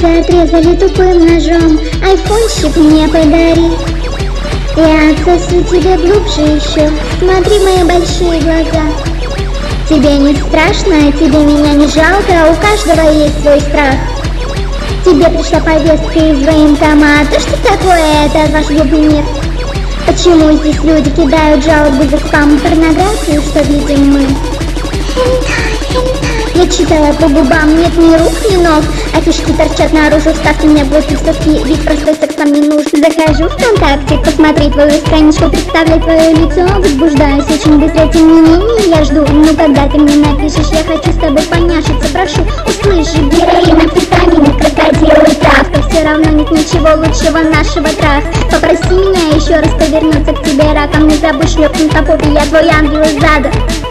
Пальцы отрезали тупым ножом, айфончик мне подари. Я отсосу тебе глубже еще, смотри в мои большие глаза. Тебе не страшно, тебе меня не жалко, у каждого есть свой страх. Тебе пришла повестка из военкома, то что такое это ваш глупый мир? Почему здесь люди кидают жалобы за спам, порнографию, что видим мы? Я читаю по губам, нет ни рук, ни ног, а фишки торчат наружу, вставьте мне блоки в соски, ведь простой секс нам не нужен. Захожу в ВКонтакте, посмотреть твою страничку, представлять твое лицо, возбуждаюсь очень быстро, тем не менее я жду. Ну когда ты мне напишешь, я хочу с тобой поняшиться, прошу, услыши, героин, амфетамин, крокодил и травка, все равно нет ничего лучшего нашего трах. Попроси меня еще раз повернуться к тебе раком, не забудь шлепнуть по попе, я твой ангел из ада.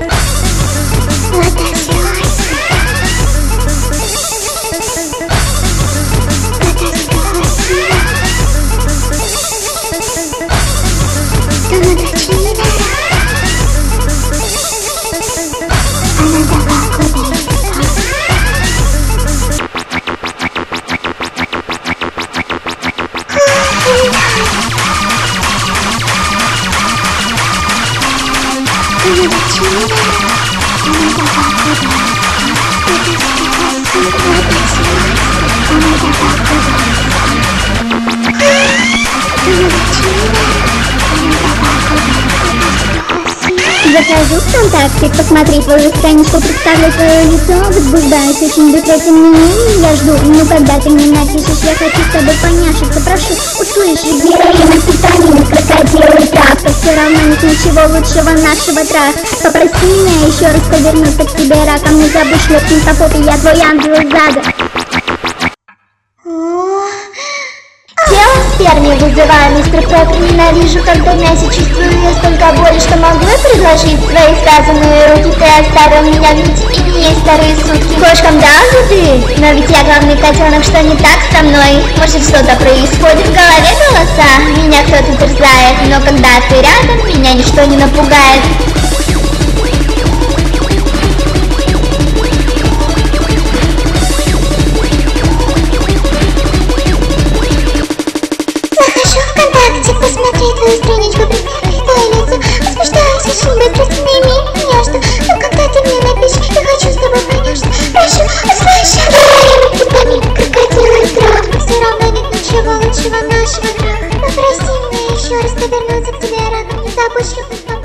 Захожу в ВКонтакте, посмотреть твою страничку, представлять твое лицо, возбуждаюсь очень быстро, тем не менее я жду. Ну когда ты мне напишешь, я хочу с тобой поняшиться, прошу, услыши, героин, амфетамин, крокодил и травка, все равно нет ничего лучшего нашего трах. Попроси меня еще раз повернуться к тебе раком, не забудь шлепнуть по попе, я твой ангел из ада. Тело в сперме вызываю, мистер Поппер, ненавижу, когда в мясе чувствую я столько боли, что могу я предложить свои связанные руки. Ты оставил меня в нетепении старые сутки. Кошкам дал еды, но ведь я главный котенок, что не так со мной? Может что-то происходит, в голове голоса, меня кто-то терзает, но когда ты рядом, меня ничто не напугает. Посмотреть твою страничку, представить твое лицо, возбуждаюсь очень быстро, тем не менее я жду. Но когда ты мне напишешь, я хочу с тобой поняшься, прошу, услыши, амфетамин, крокодил и травка, все равно нет ничего лучшего нашего траха. Попроси меня еще раз повернуться к тебе раком, не забудь шлепнуть по